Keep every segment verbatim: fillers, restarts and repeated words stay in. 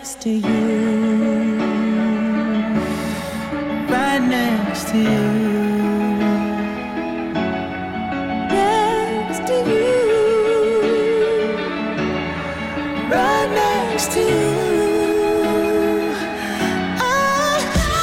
next to you, right next to you. To you. Oh,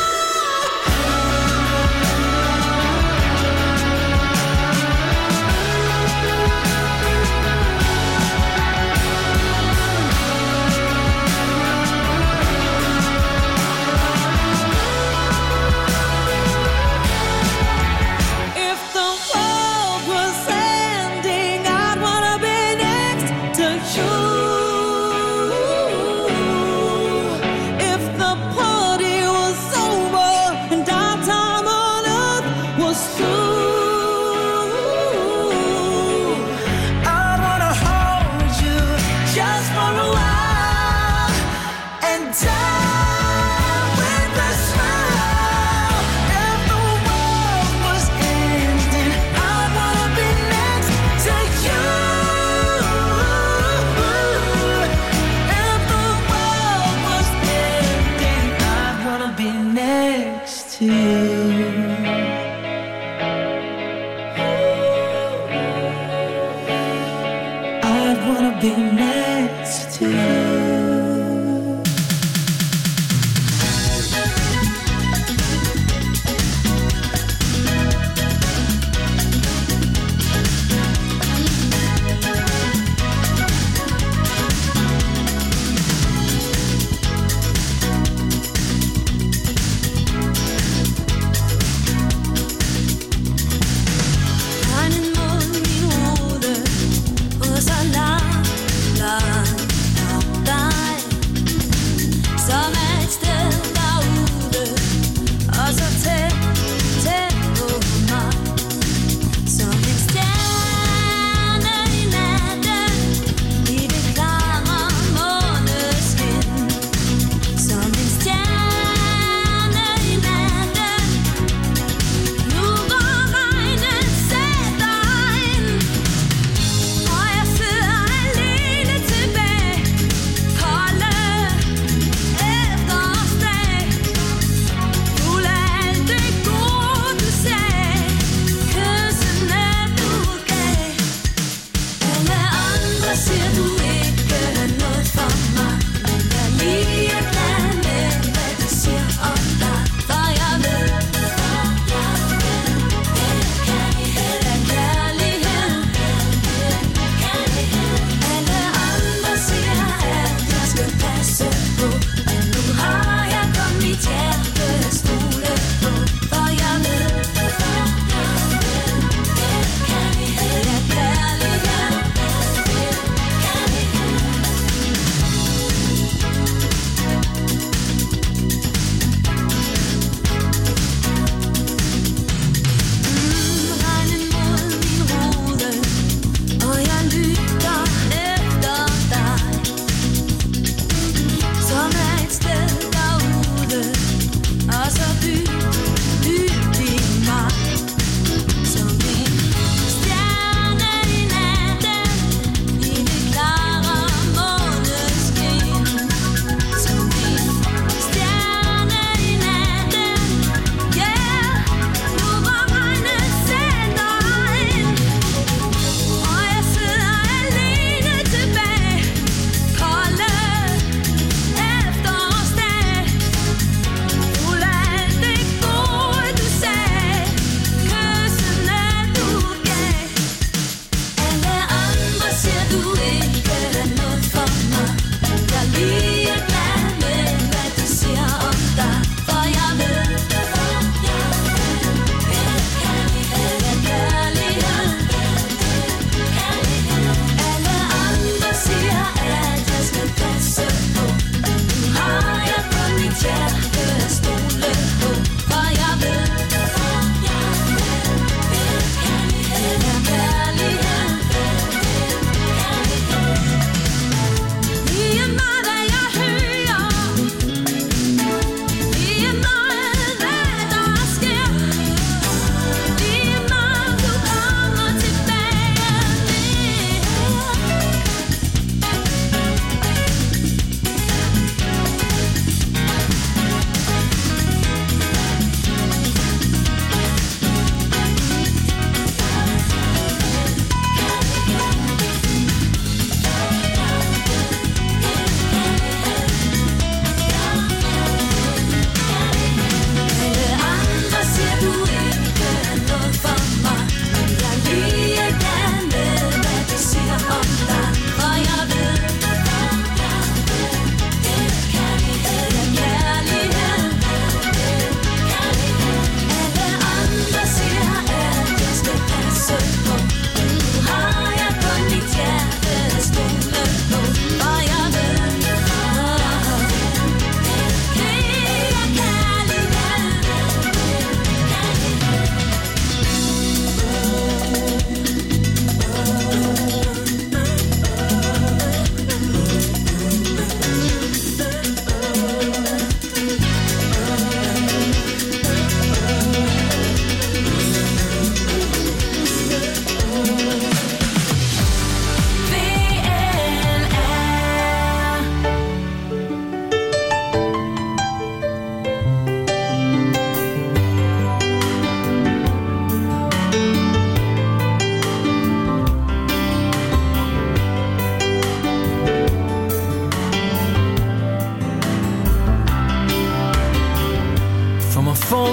if the world was ending, I'd wanna be next to you.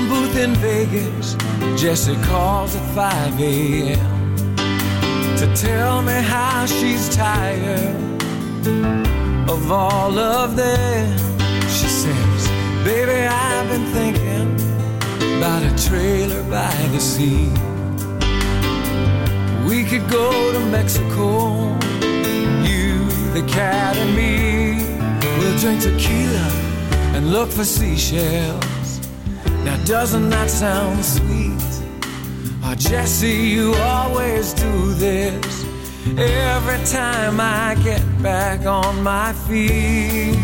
phone booth in Vegas, Jessie calls at five a.m. to tell me how she's tired of all of them. She says, baby, I've been thinking about a trailer by the sea. We could go to Mexico, you, the cat and me. We'll drink tequila and look for seashells. Now doesn't that sound sweet? Oh, Jessie, you always do this every time I get back on my feet.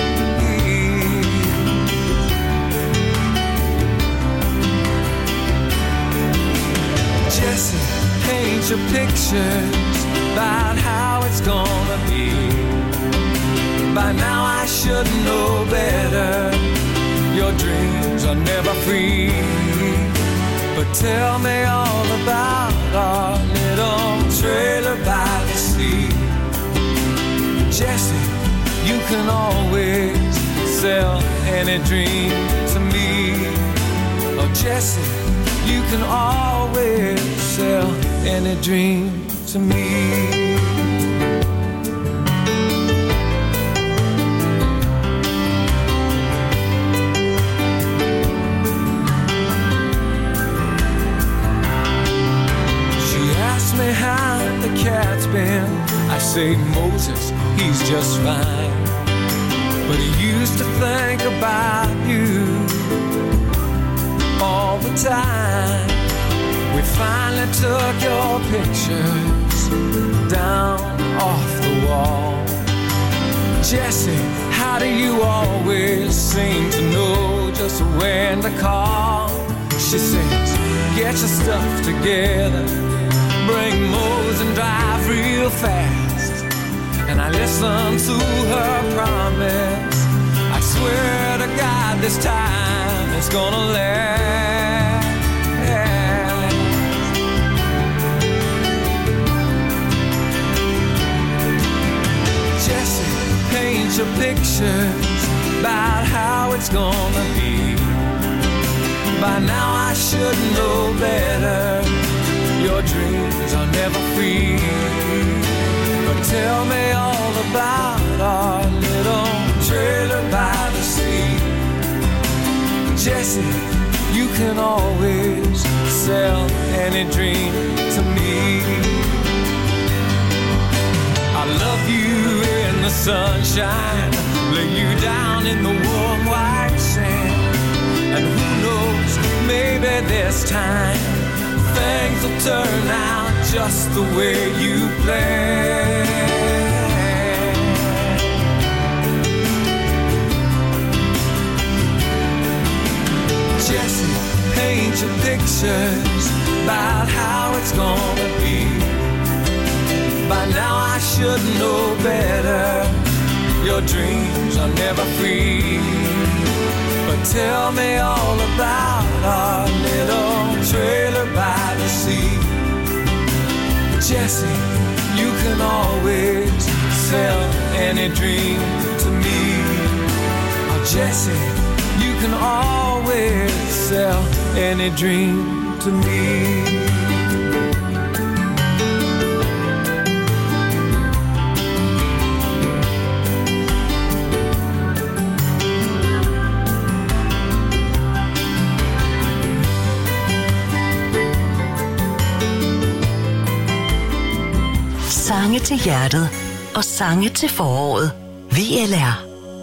Jessie, paint your pictures about how it's gonna be. By now I should know better. Your dreams are never free. But tell me all about our little trailer by the sea. Jessie, you can always sell any dream to me. Oh, Jessie, you can always sell any dream to me. Me how the cat's been. I say Moses, he's just fine, but he used to think about you all the time. We finally took your pictures down off the wall. Jessie, how do you always seem to know just when to call? She says, get your stuff together, bring Mose and drive real fast. And I listen to her promise. I swear to God this time it's gonna last. Jessie, paint your pictures about how it's gonna be. By now I should know better. Your dreams are never free. But tell me all about our little trailer by the sea. Jessie, you can always sell any dream to me. I love you in the sunshine, lay you down in the warm white sand. And who knows, maybe this time things will turn out just the way you planned. Jessie, paint your pictures about how it's gonna be. By now I should know better. Your dreams are never free. But tell me all about our little trailer by the sea. Jessie, you can always sell any dream to me. Oh, Jessie, you can always sell any dream to me. Sange til hjertet og sange til foråret. V L R.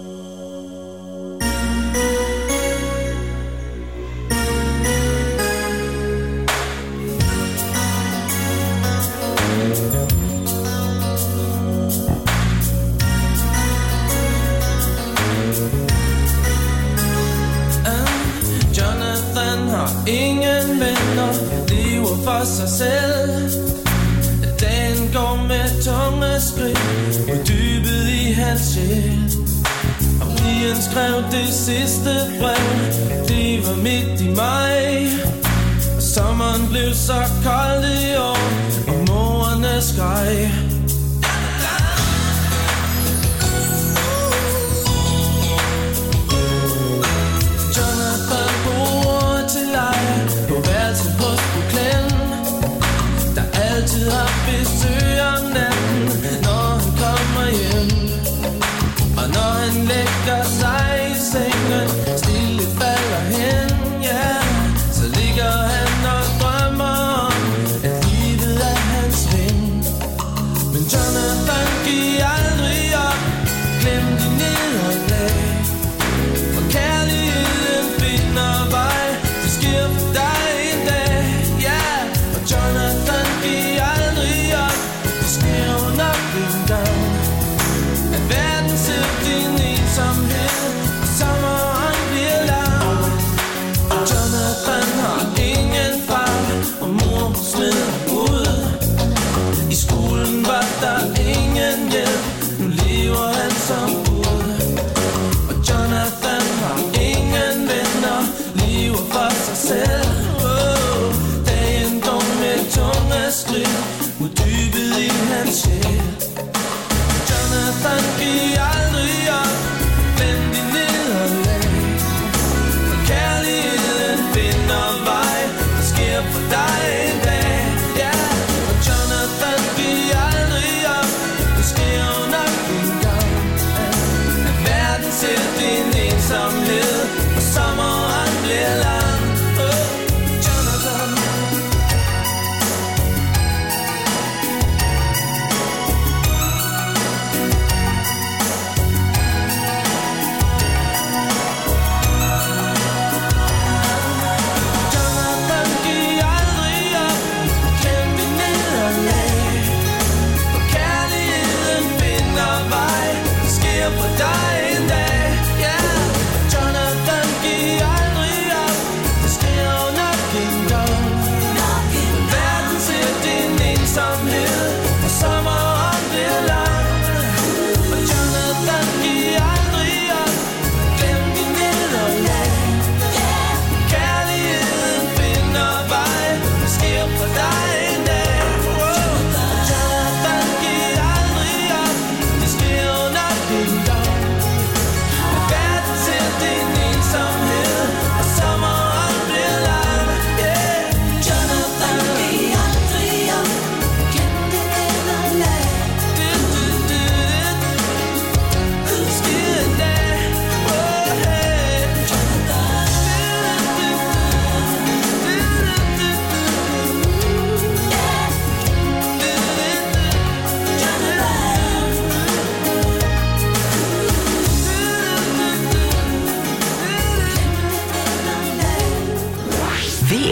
Jonathan har ingen venner, lever for sig selv. Dagen går med tunge skridt på dybet i hans sjæl. Og pigen skrev det sidste brev, det var midt i maj. Og sommeren blev så kold i år, og morerne skreg. Jonathan bor til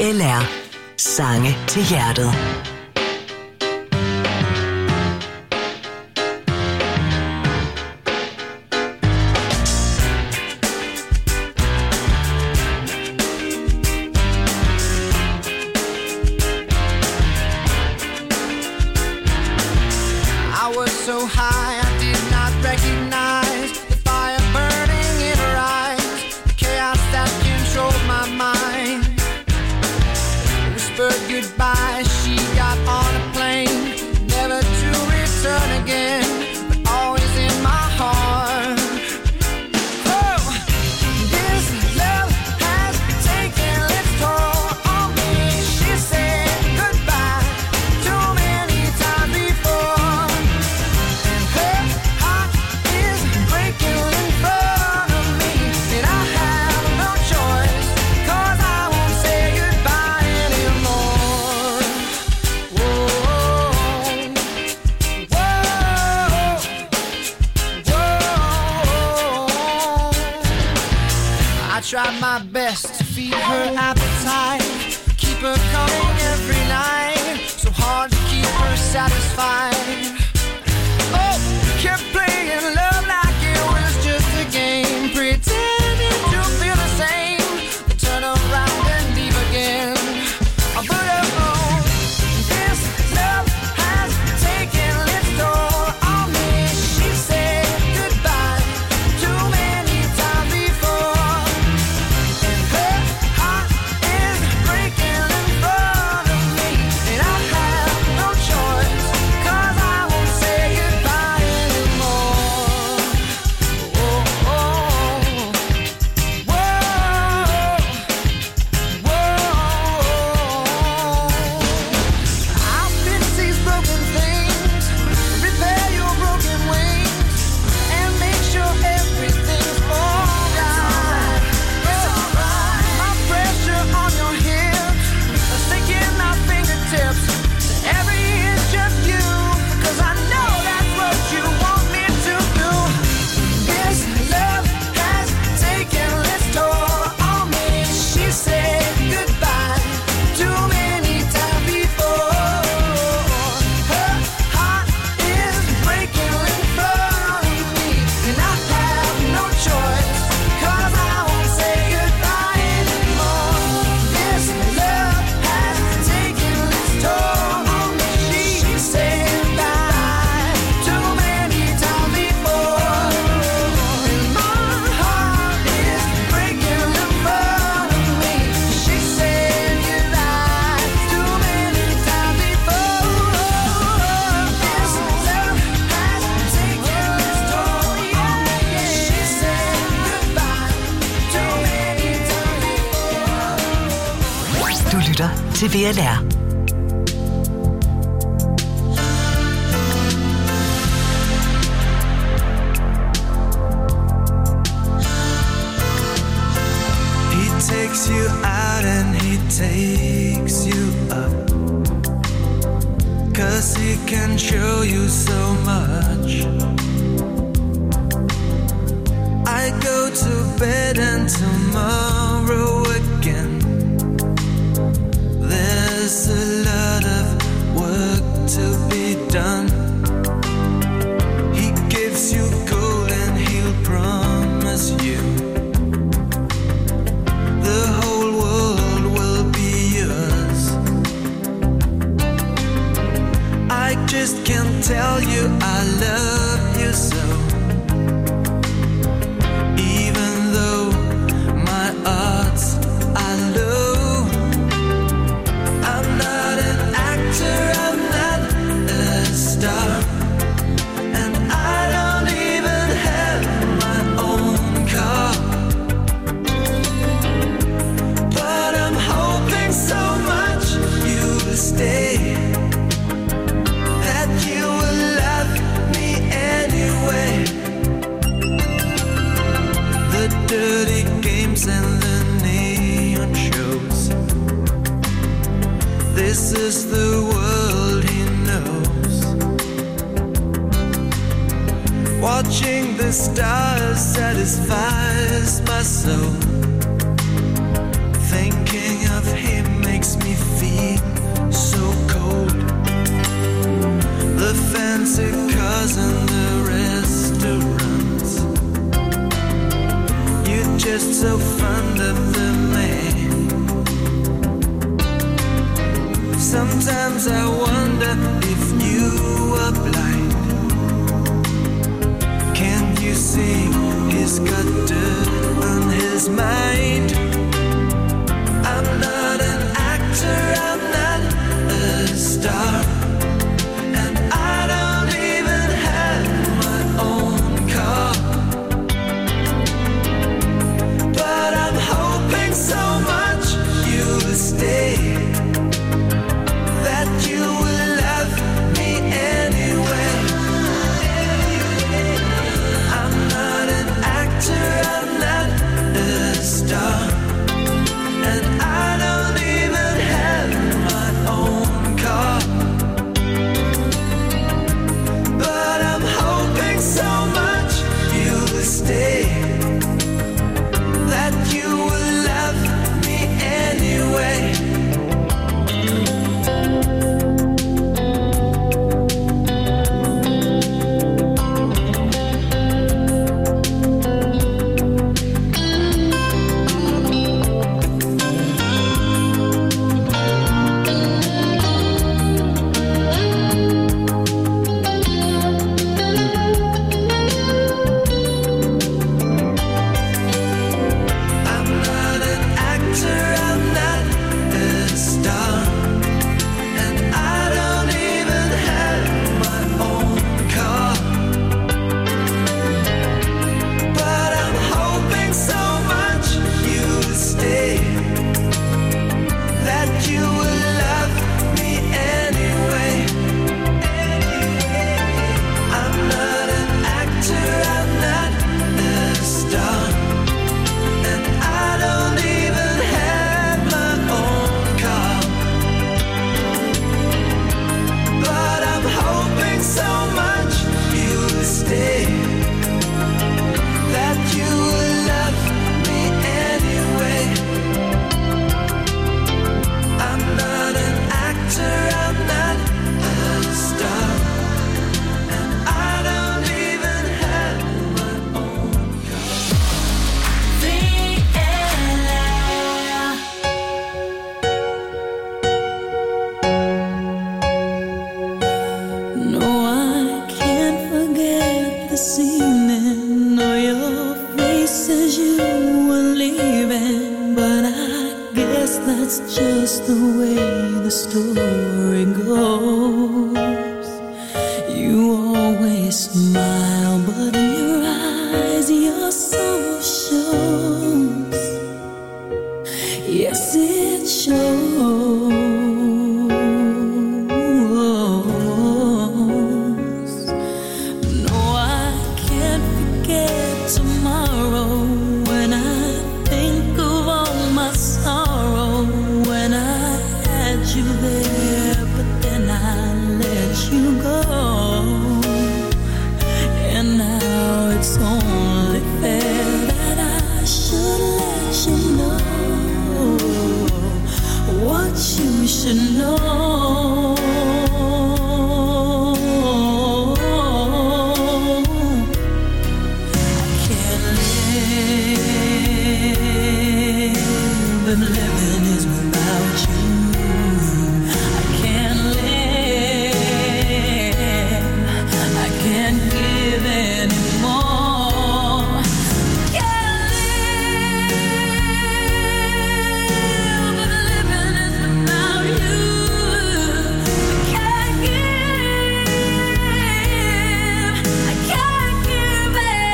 L R. Sange til hjertet. So high, I did not recognize the fire burning in her eyes, the chaos that controlled my mind. Whispered goodbye, she got on a plane, never to return again, but always in my heart. Oh, this love has taken its toll on me. She said goodbye too many times before. I tried my best to feed her appetite, keep her coming every night, so hard to keep her satisfied. Oh, kept playing love like it was just a game, pretending to feel the same, then turn around and leave again. But oh, this love has taken its toll on me. She said goodbye too many times before. Til V L R. He takes you out and he takes you up, 'cause he can show you so much. I go to bed and tomorrow again. There's a lot of work to be done. He gives you gold and he'll promise you the whole world will be yours. I just can't tell you I love you so, even though my odds are low. I'm not an actor, I'm not a star, and I don't even have my own car. But I'm hoping so much you'll stay, that you will love me anyway. The dirty games and the neon shows, this is the world he knows. Watching the stars satisfies my soul. Thinking of him makes the fancy cars and the restaurants. You're just so fond of the man. Sometimes I wonder if you are blind. Can't you see he's got dirt on his mind? I'm not an actor, I'm not a star, and I don't even have my own car. But I'm hoping so much you'll stay, that you will love me anyway. I'm not an actor, I'm not a star, and I don't even have my own car. But I'm hoping so much you'll stay, that you will love me anyway. I'm not an actor, I'm not a star, and I don't even have my own car. But I'm hoping so much you'll stay, that you will love me anyway. I'm not an actor, I'm not a star, and I don't even have my own car. But I'm hoping so much you'll stay, that you will love me anyway. I'm not an actor, I'm not a star, and I don't even have my own car. No, I can't forget this evening or your face as you were leaving. But I guess that's just the way the story goes. You always smile, but in your eyes your sorrow shows. Yes, it shows. No, I can't forget tomorrow when I think of all my sorrow. When I had you there, but then I let you go. And now it's only fair that I should let you know what you should know. I can't live if living is without you. I can't live, I can't give anymore. Can't live if living is without you. I can't give, I can't give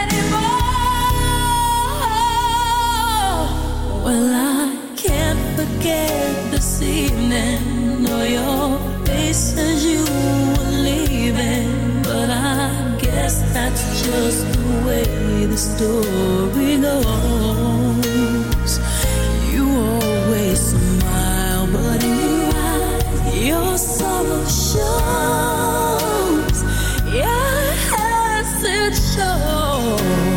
anymore. Well, I can't forget this evening or your face as you were leaving. But I guess that's just the way the story goes. You always smile, but in your eyes your sorrow shows. Yes, it shows.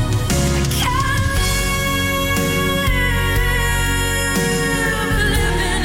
I can't live living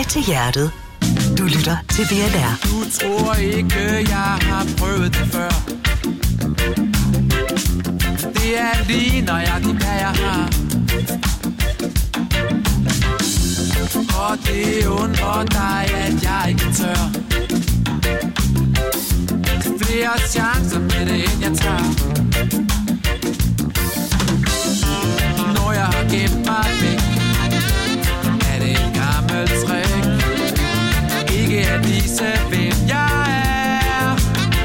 Sange til hjertet. Du lytter til V L R. Du tror ikke, jeg har prøvet det før. Det er lige nøjagtigt, hvad jeg har. Og det undrer dig, at jeg ikke tør. Flere chancer med det, end jeg tager. Når jeg har gemt mig væk, er det en gammel trick. Ikke at vise, hvem jeg er.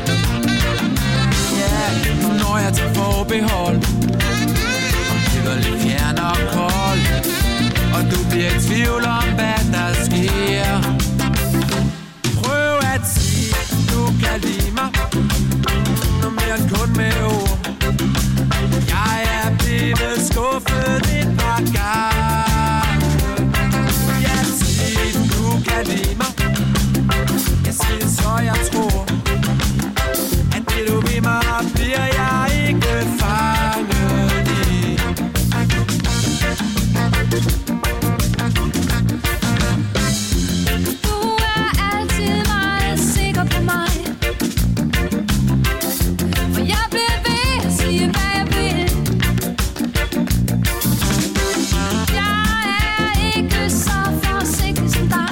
Ja, yeah, når jeg tager forbehold og bliver lidt fjern og kold, og du bliver i tvivl om, hvad der sker. Prøv at sige, du kan lide mig, noget mere end kun med ord. Jeg er blevet skuffet et par gange. Jeg siger, du kan lide mig. Jeg siger, så jeg tror, at det du vil mig, bliver jeg ikke fanget i. Du er altid meget sikker på mig, for jeg bliver ved at sige, hvad jeg vil. Jeg er ikke så forsigtig som dig.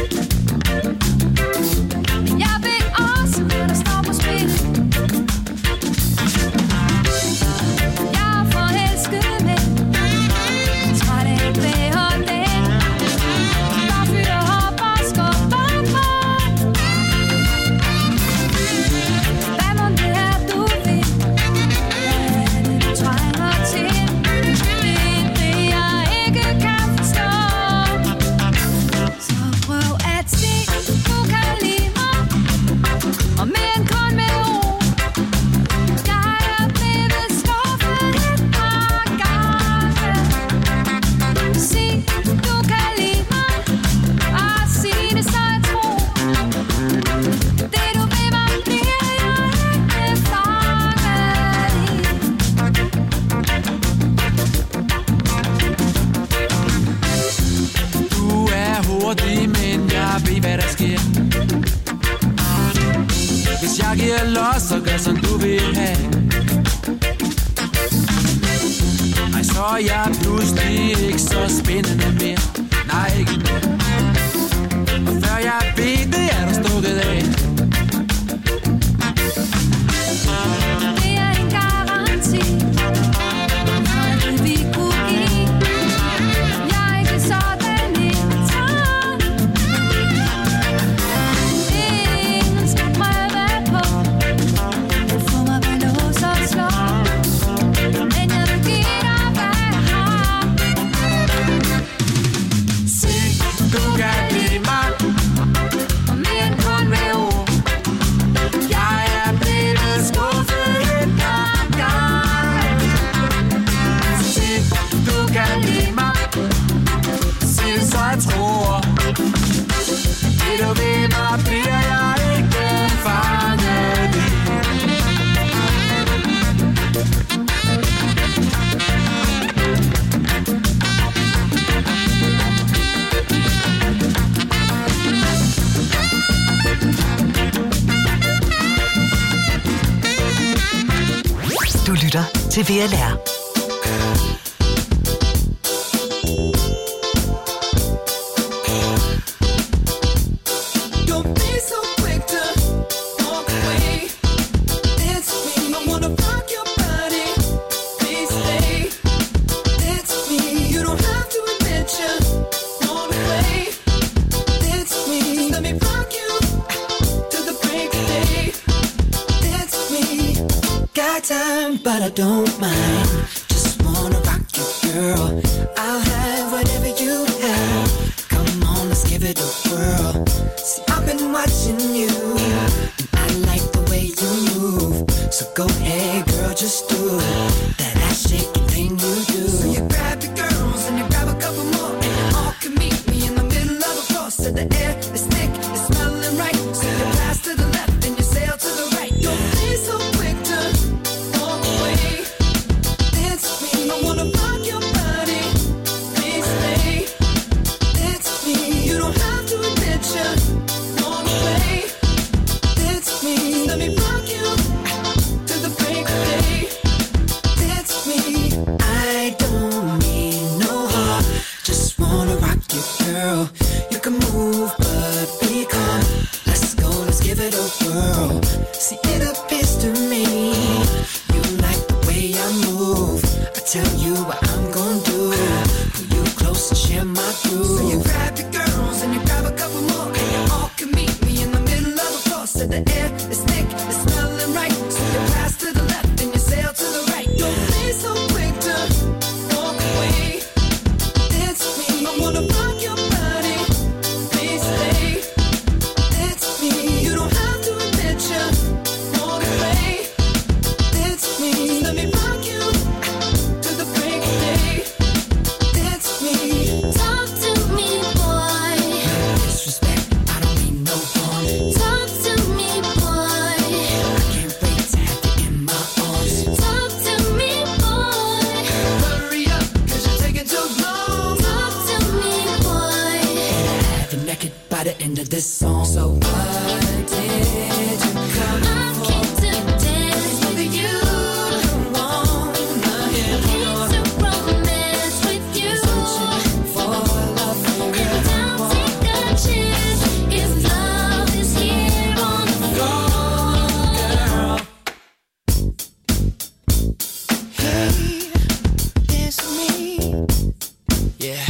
Jeg ved også, hvad der står på spil. Jeg er forelsket med, træt af bægerlæg, der fyrer op og skubber på. Hvad må det er, du vil? Hvad er det, du trænger til? Det er det, jeg ikke kan forstå. Så prøv at se, du kan lide mig, og mere end kun med ord. Jeg er blevet skuffet et par gange. Sig, du kan lide mig, og sig det, så jeg tror. Det du vil mig, bliver jeg ikke fanget i. Du er hurtig, men jeg ved, hvad der sker. Hvis jeg giver los, så gør som du vil have. Ej, så er jeg pludselig ikke så spændende mere. Nej, ikke mere. Og før jeg ved det, er du stukket af. Det er en garanti, noget det vi kunne give. Jeg er ikke sådan en tang. Ingen skal prøve på at få mig ved lås og slå. Men jeg vil give dig, hvad jeg har. Sig, du kan lide mig, Og mere end kun med ord. jeg er blevet skuffet et par gange. Sig, du kan lide mig, sig det, så jeg tror. Det du ved mig, bliver jeg ikke fanget i. Du lytter til V L R. Don't be so quick to walk away. It's me, I wanna rock your body. Please stay. It's me, you don't have to admit you want away. It's me, let me rock you to the break of day. It's me, got time, but I don't mind. Just wanna rock you, girl. I'll have whatever you have. Come on, let's give it a whirl. See, I've been watching you, and I like the way you move. So go ahead, girl, just do that ass shaking thing you do. So you grab your girls and you grab a couple more, and you all can meet me in the middle of the floor. So the air is thick, it's smelling right. So you pass to the left and you sail to the right. Don't be so quick to walk away. It's me, I wanna rock your body. Please stay. It's me, you don't have to tell you what I'm gonna do. Pull you close and share my groove. So you grab your girls and you grab a couple more, and you all can meet me in the middle of the floor. So the air is thick, it's smelling right. So you pass to the left and you sail to the right. Don't be so quick to walk away. It's me, I wanna rock your body. Please stay. It's me, you don't have to admit you walk away. It's me, let me rock you to the break of day. It's me. Talk to me, boy. Disrespect, I don't mean no harm. Talk to me, boy. I can't wait to have you in my arms. Talk to me, boy. Hurry up, cause you're taking too long. Talk to me, boy. Have you naked by the end of this song. So what did you come I came to dance with you. wanna hear? Came to romance with you. For love, And now take a chance if love is here on the floor. hey, it's me. Yeah.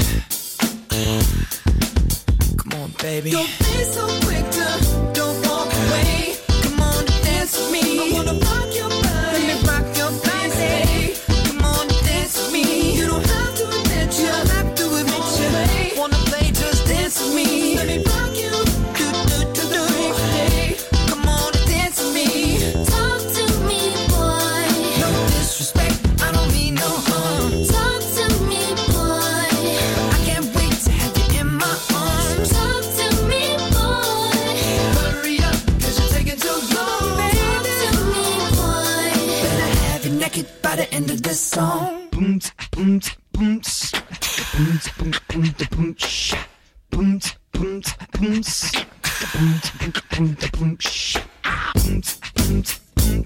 Come on, baby. Don't be so quick to don't walk away. Come on, dance with me. I wanna rock your body. Let me rock your body. Come on, dance with me. You don't have to admit you. Don't have to admit you. Wanna play, just dance with me. Let me rock you. Do do do do. Hey, come on, dance with me. Talk to me, boy. No disrespect, I don't mean no harm. Talk to me, boy. I can't wait to have you in my arms. Talk to me, boy. Hurry up, cause you're taking too long, baby. Talk to me, boy. Better have you naked by the end of this song. Boom, boom, boom, boom, boom, boom, boom, sha. Boom, boom, boom, boom, boom, boom, boom, sha. Boom, boom, boom, boom,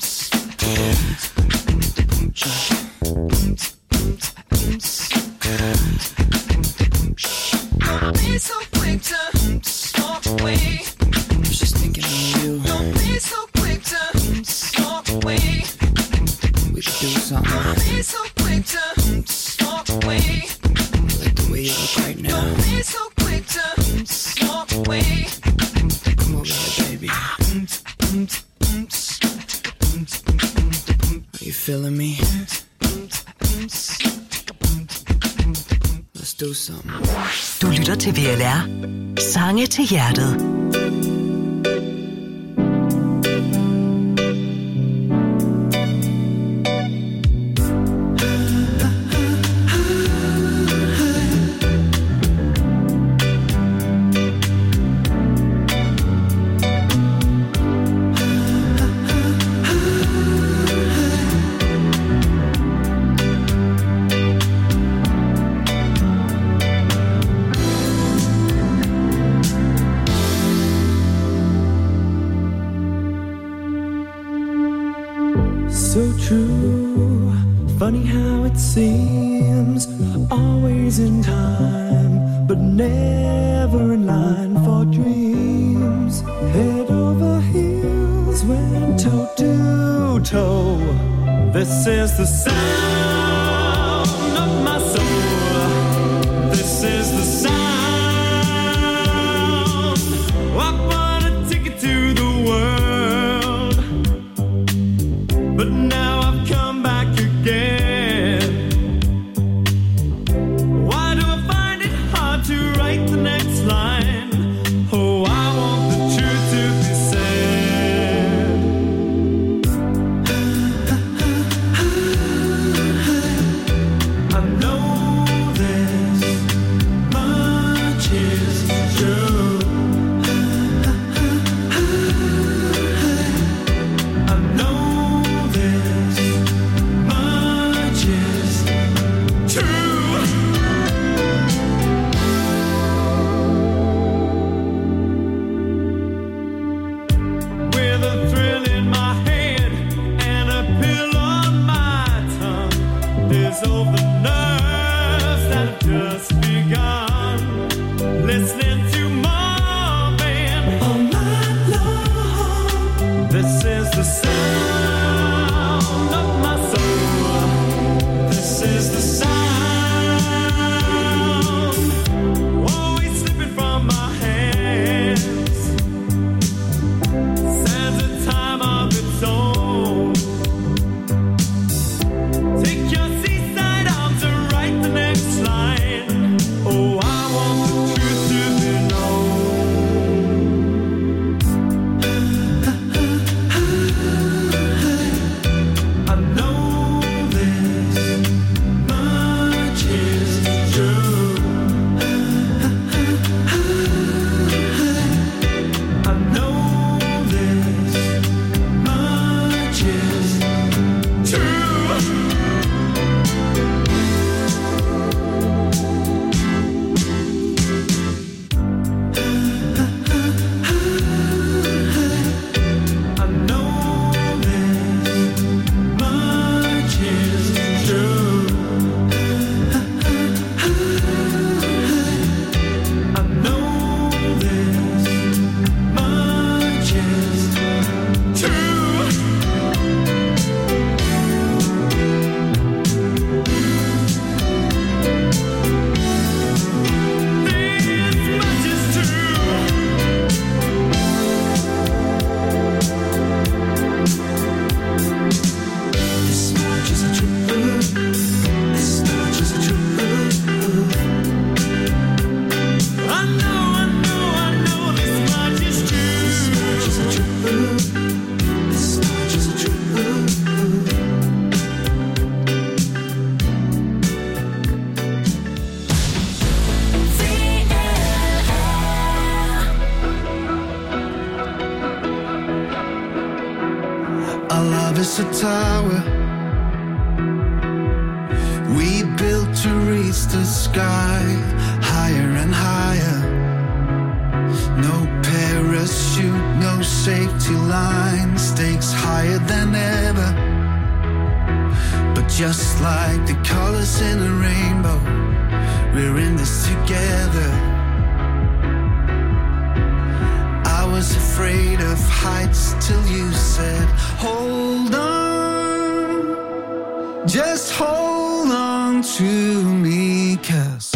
boom, sha. Boom, boom, boom, boom, sha. Don't be so quick to walk away. I was just thinking of you. Don't be so quick to walk away. We could do something. Don't be so quick to walk away. Like the way you look right now. Don't be so quick to walk away. Come over here, baby. Are you feeling me? Let's do something. Du lytter til V L R. Sange til hjertet. So true, funny how it seems, always in time, but never in line for dreams. Head over heels, went toe to toe. This is the sound of my soul. This is the sound. I want a ticket to the world, but now I've come back again. Why do I find it hard to write the next line? Oh, I want the truth to be said. Our love is a tower we built to reach the sky, higher and higher. No parachute, no safety line, stakes higher than ever. But just like the colors in a rainbow, we're in this together. I was afraid of heights till you said, hold on, just hold on to me, 'cause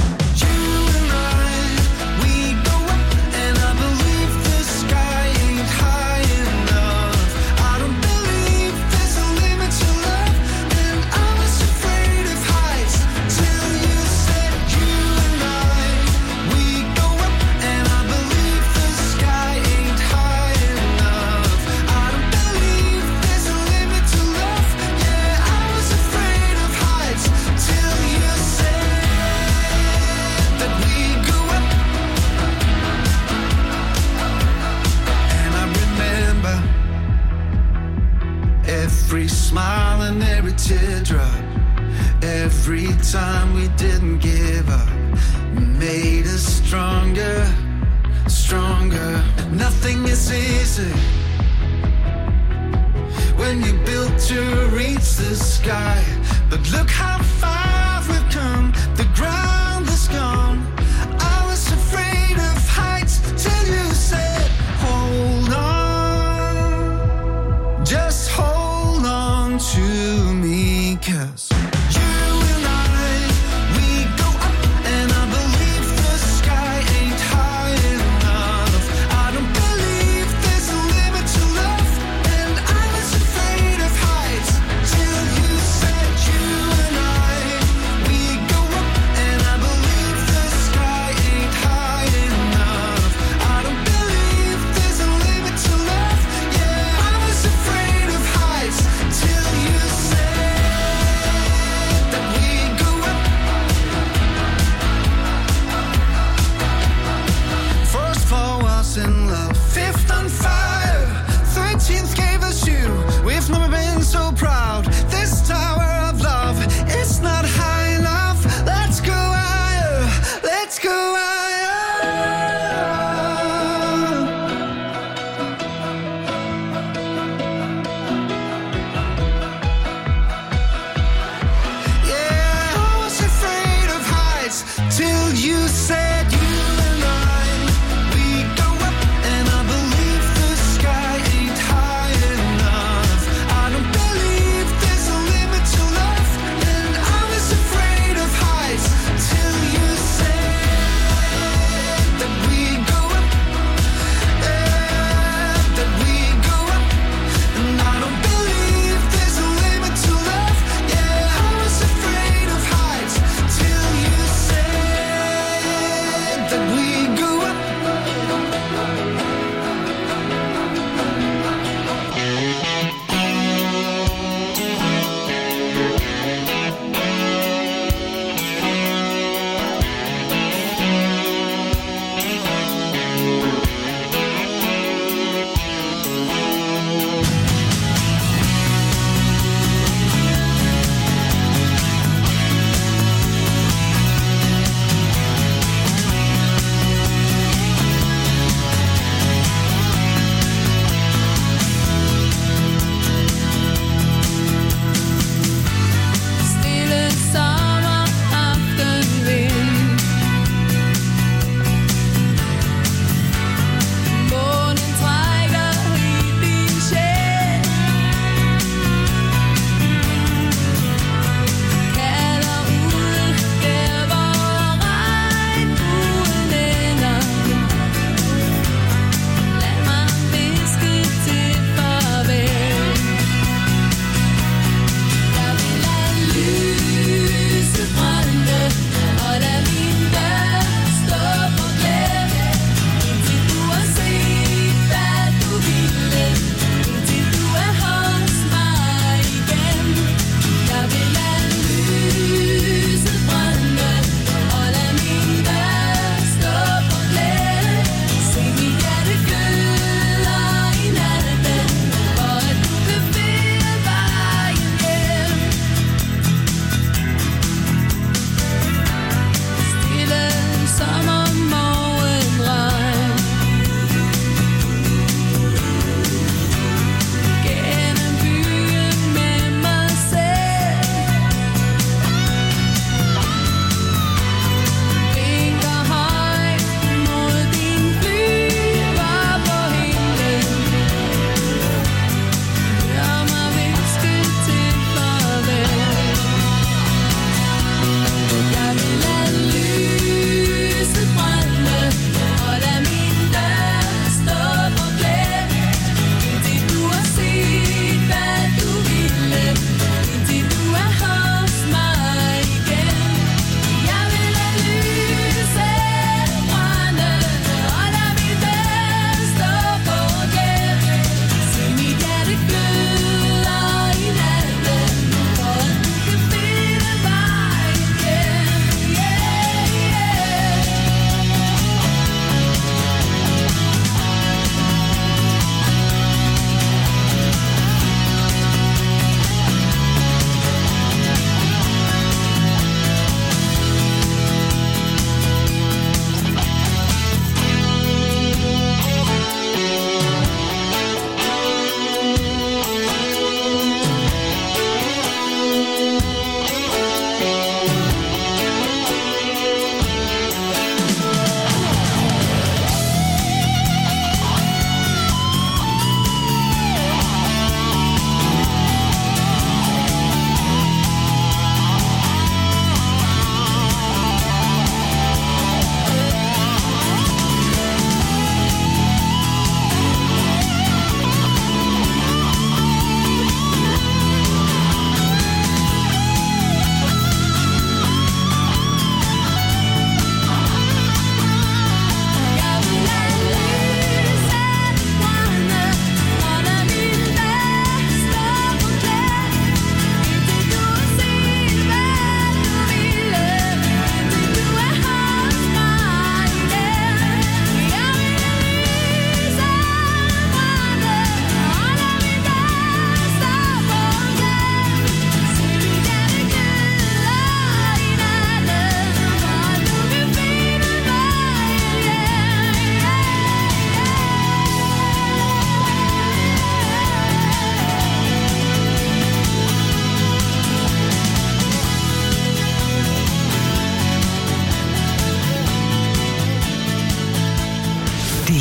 every smile and every teardrop, every time we didn't give up, made us stronger, stronger. Nothing is easy when you built to reach the sky. But look how far we've come, the ground is gone. I was afraid of heights till you said, hold on, just hold on to me, 'cause you and I, we go up, and I believe the sky ain't high enough. I don't believe there's a limit to love, and I was afraid of heights till you said, you and I, we go up, and I believe the sky ain't high enough. I don't believe there's a limit to love. Yeah, I was afraid of heights till you said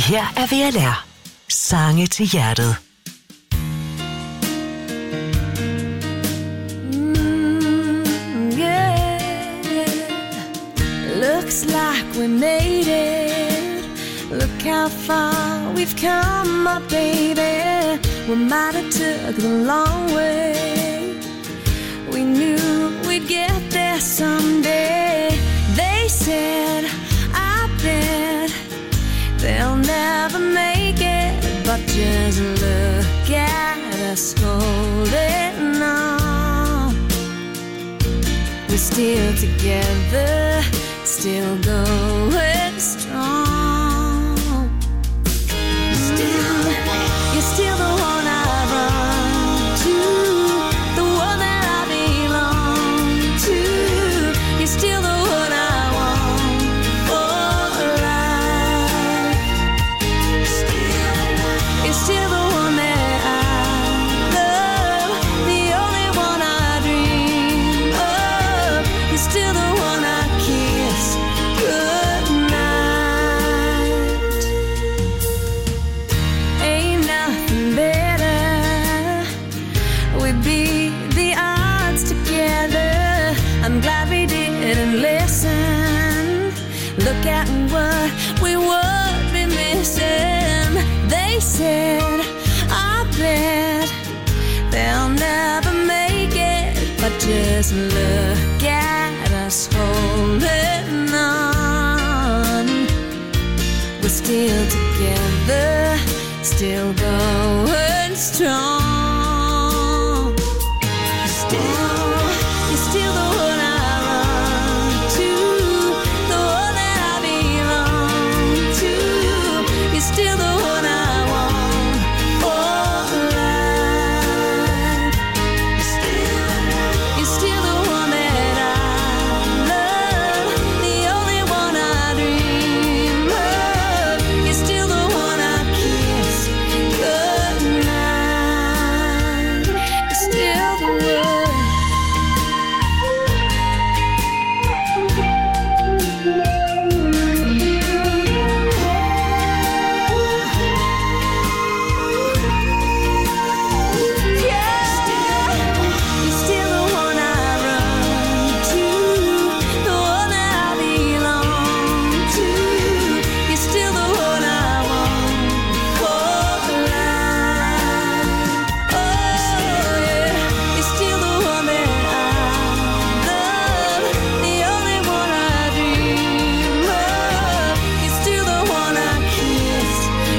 her er V L R. Sange til hjertet. Mm, yeah. Looks like we made it. Look how far we've come, my baby. We might have took the long way. We knew we'd get there someday. They said, I bet they'll never make it, but just look at us holding on. We're still together, still going strong. Still, you're still the one I run to, the one that I belong to. You're still the one I want for life. Still, you're still the one that I love, the only one I dream of. You're still the one I kiss goodnight. Ain't nothing better. We'd beat the odds together. I'm glad we didn't listen. Look at what we would be missing. They said, I bet they'll never make it, but just look at us holding on. We're still together, still going strong. Still, you're still the one I run to, the one that I belong to. You're still the one I want for life. Still, you're still the one that I love, the only one I dream of. You're still the one I kiss goodnight. You're still the one. You're still the one I run to, the one that I belong to. You're still the one I want for life. Oh yeah, you're still the one that I love, the only one I dream of. You're still the one I kiss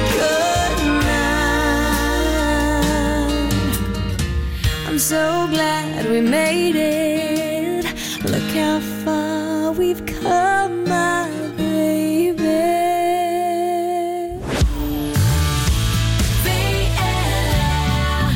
goodnight. I'm so glad we made it. Look how far we've come, my baby. V L.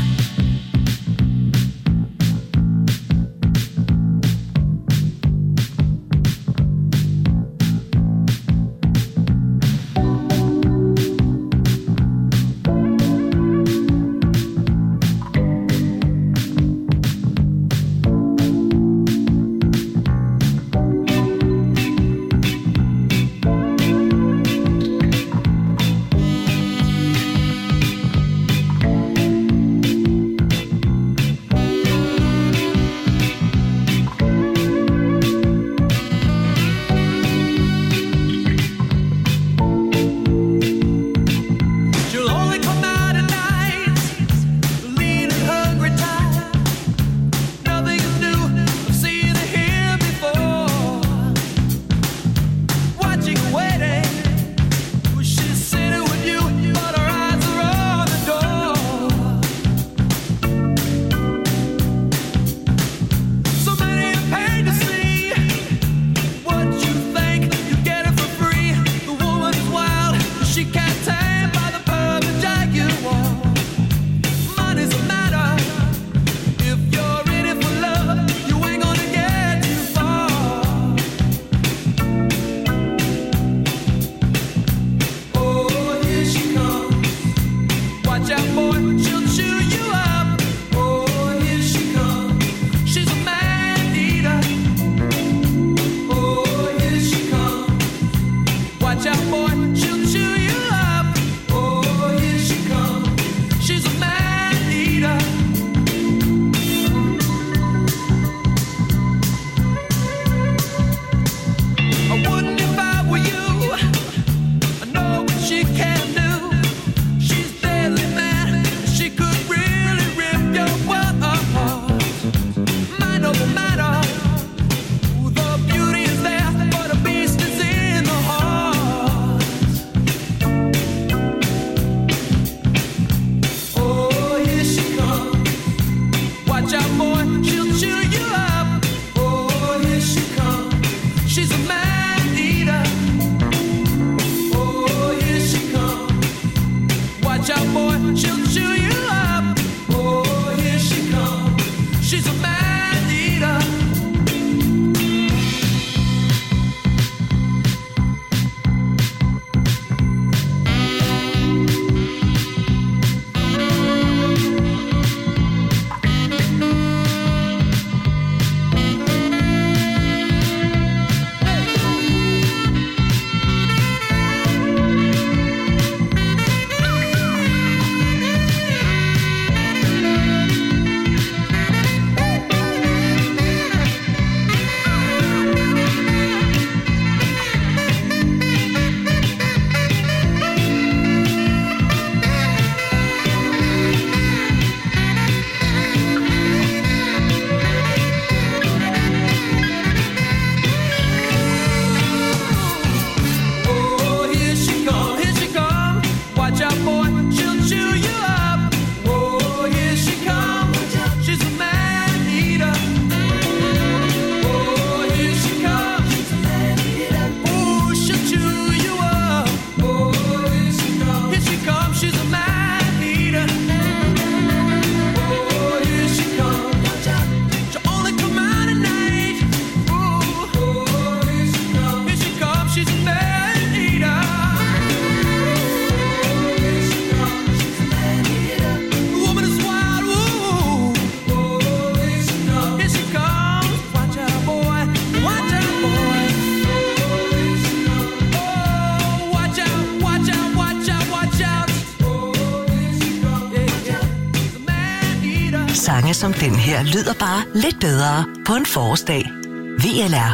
sange som den her lyder bare lidt bedre på en forårsdag. V L R.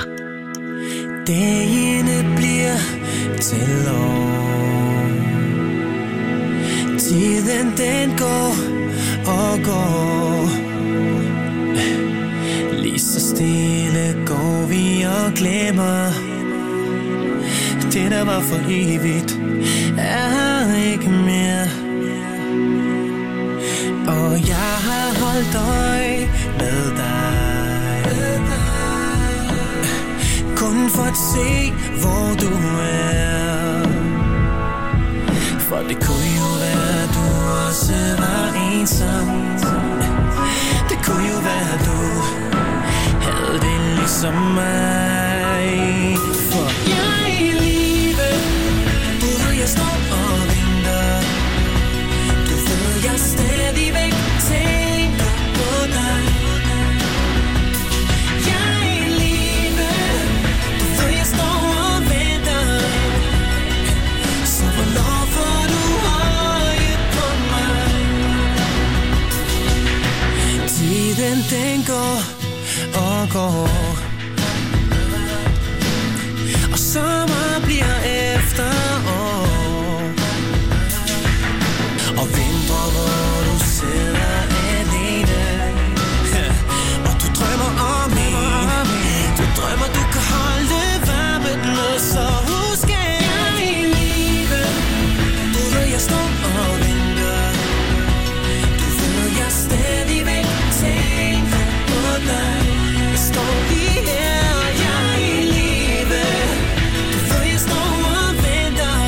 Dagene bliver til år. Tiden den går og går. Lige så stille går vi og glemmer. Det der var for evigt er her ikke mere. Og jeg har holdt øje med dig, kun for at se hvor du er. For det kunne jo være du også var ensom. Det kunne jo være du havde det ligesom mig. For jeg er i live, du ved jeg står og venter. Du ved jeg stadigvæk tænker på dig. Jeg er i live, du ved jeg står og venter. Så hvornår får du øje på mig? Tiden den går og går, og sommer bliver efterår, og vinter hvor du sidder alene, og du drømmer om en. Du drømmer du kan holde varmen, og så husk at jeg er i live. Du ved jeg står og venter. Du ved jeg stadigvæk tænker på dig. Jeg står lige her, og jeg er i live. Du ved jeg står og venter.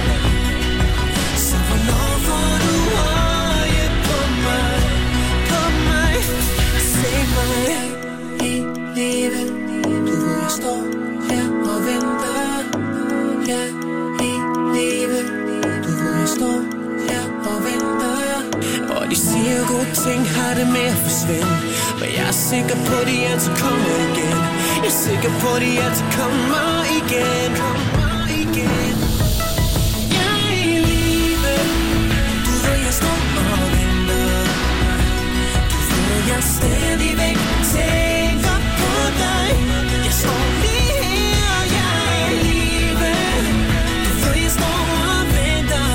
Så hvornår får du øje på mig? På mig, se mig i live. Du ved jeg står her og venter. Ja, i live. Du ved jeg står her og venter. Og de siger gode ting har det med at forsvinde, men jeg er sikker på de altid kommer igen. Jeg er sikker på de altid kommer igen. Kommer igen. Jeg er i live. Du ved jeg står og venter. Du ved jeg stadigvæk tænker på dig. Jeg står lige her, og jeg er i live. Du ved jeg står og venter.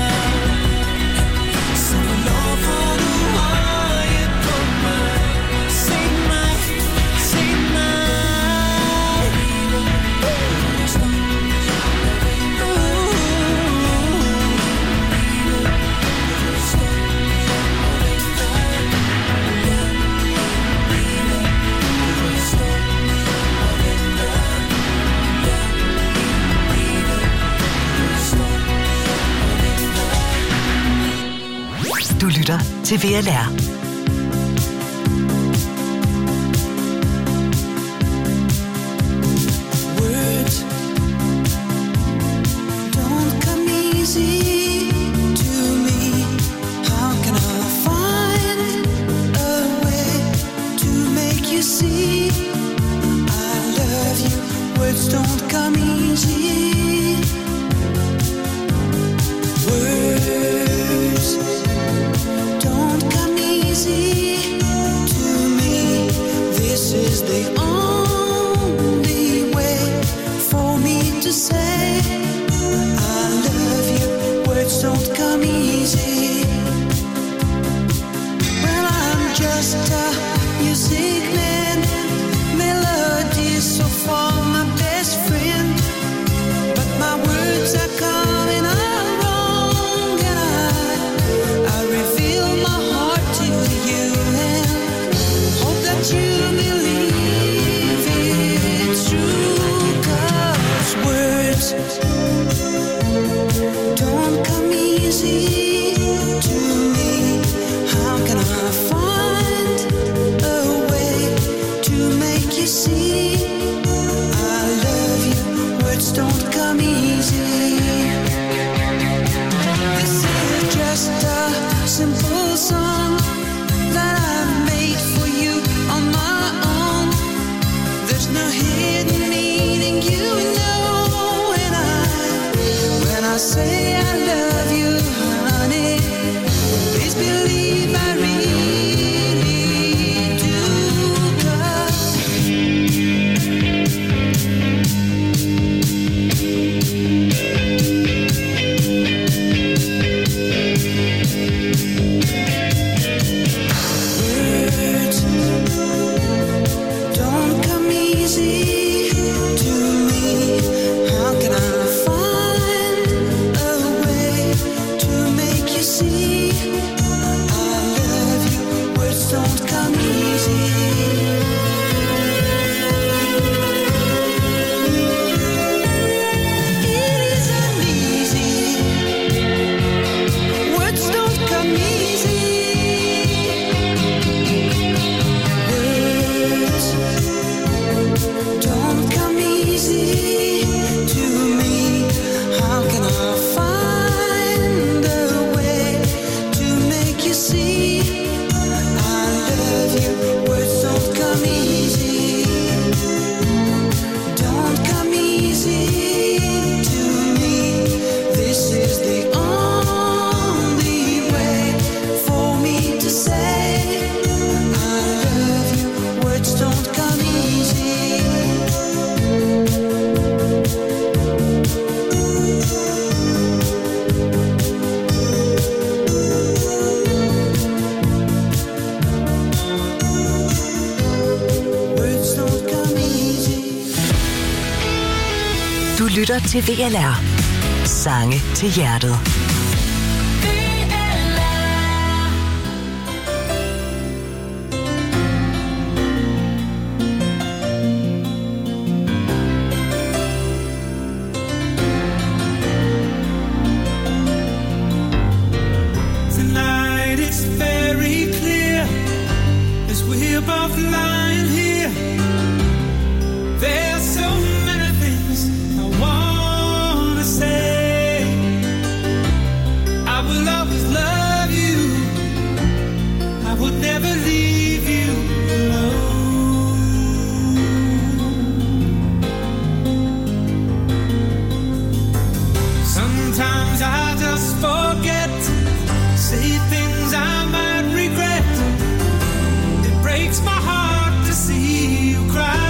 Så hvornår får du øje på mig? Se mig, se mig. Jeg står og venter. Jeg står og venter. Jeg står og venter. Du lytter til V L R. Words don't come easy to me. How can I find a way to make you see I love you? Words don't come easy. Words don't come easy to me. This is the only way for me to say I love you. Words don't come easy. Well, I'm just a music man. Melodies so far my best friend, but my words are coming out wrong, and I I reveal my heart to you and hope that you believe it's true. 'Cause words don't come easy to me. How can I find a way to make you see I love you? Words don't come easy. lytter til V L R. Sange til hjertet. Tonight it's very clear as we're both lying here. There's so many things I wanna say. I will always love you. I would never leave you alone. Sometimes I just forget, say things I might regret. It breaks my heart to see you cry.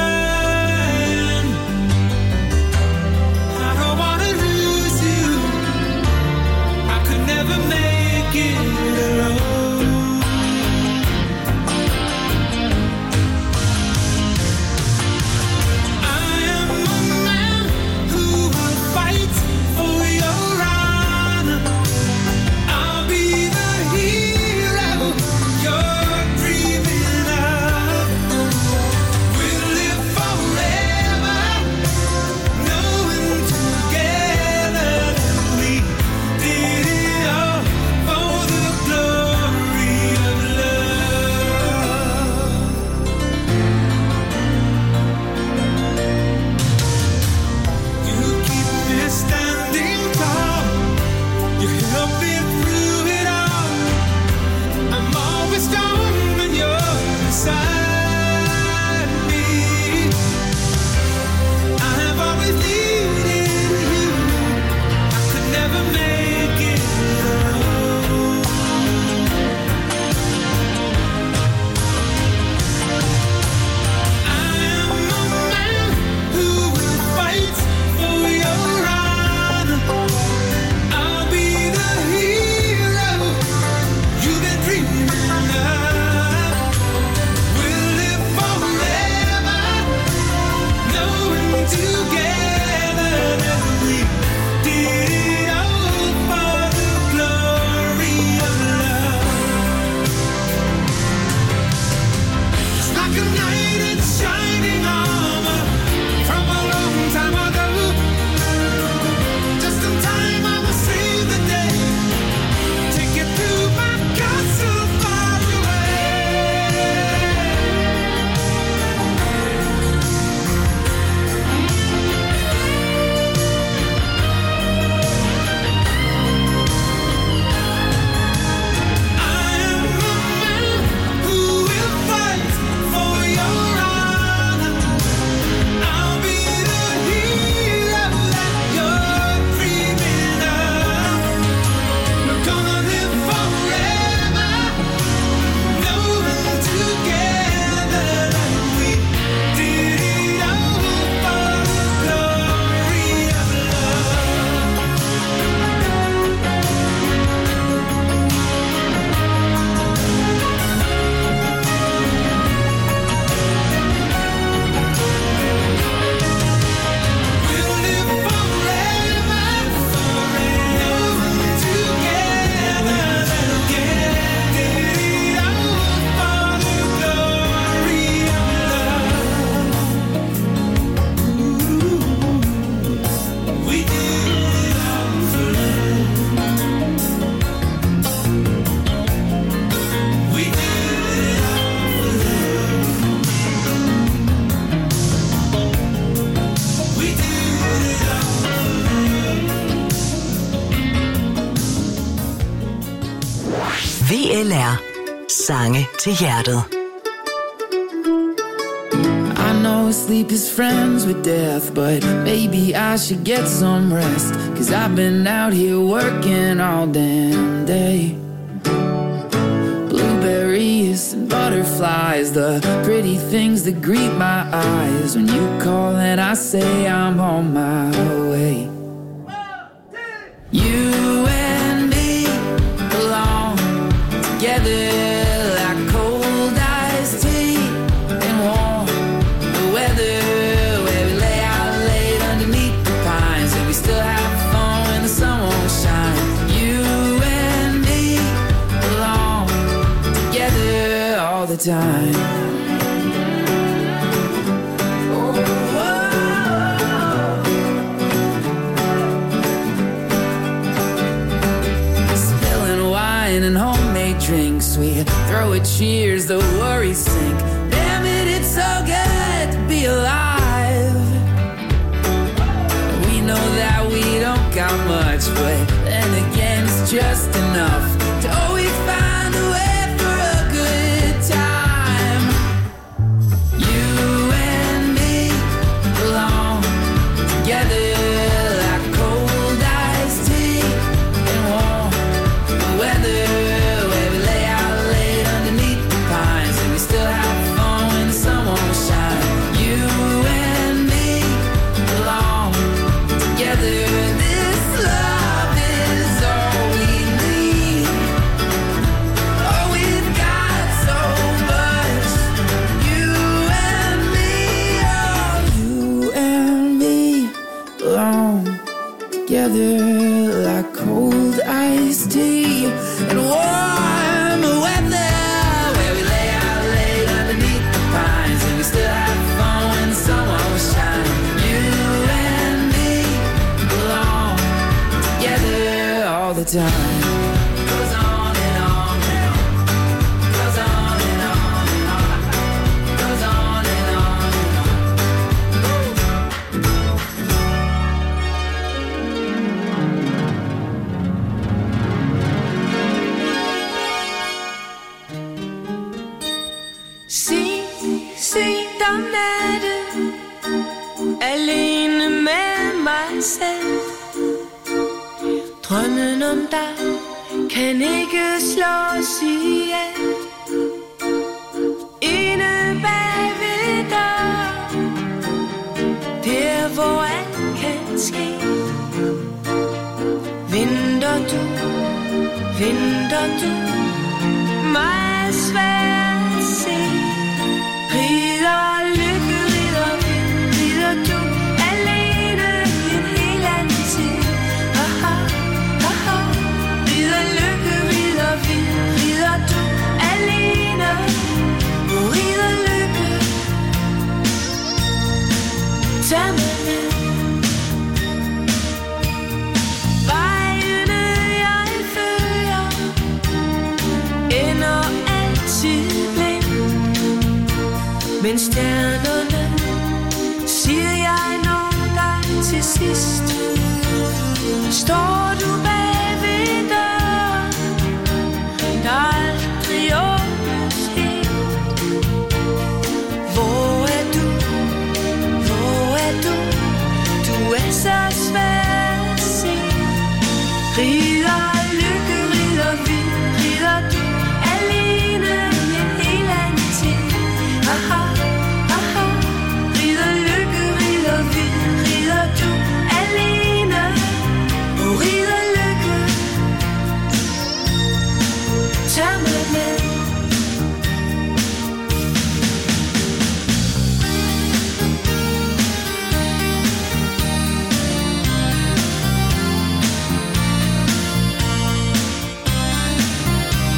Never make it alone. I am a man who will fight for your honor. I'll be the hero you're dreaming of. We'll live forever, knowing together that we did it. V L R. Sange til hjertet. I know sleep is friends with death, but maybe I should get some rest, 'cause I've been out here working all damn day. Blueberries and butterflies, the pretty things that greet my eyes when you call and I say I'm on my way. You and me belong together like cold iced tea and warm the weather, where we lay out late underneath the time. And homemade drinks, we throw a cheers, the worries sink. Damn it, it's so good to be alive. We know that we don't got much, but then again it's just enough to always find a way for a good time. You and me belong together. Like cold iced tea and warm weather, where we lay out late underneath the pines and we still have fun when the sun won't shine. You and me belong together all the time. Goes on and on and on. Goes on and on and on. Goes on and on and on. Om natten, alene med mig selv. Drømmen om dig kan ikke slås ihjel. Inde bag ved døren, der hvor alt kan ske. Venter du, venter du, mig svært at se. Rider lykke, rider vind, rider du alene en hel anden tid. Aha, aha. Rider lykke, rider vind, rider du alene. Rider lykke, tag mig med. Vejene jeg følger ender altid blind. Men stjernerne siger jeg når dig til sidst. Står du bag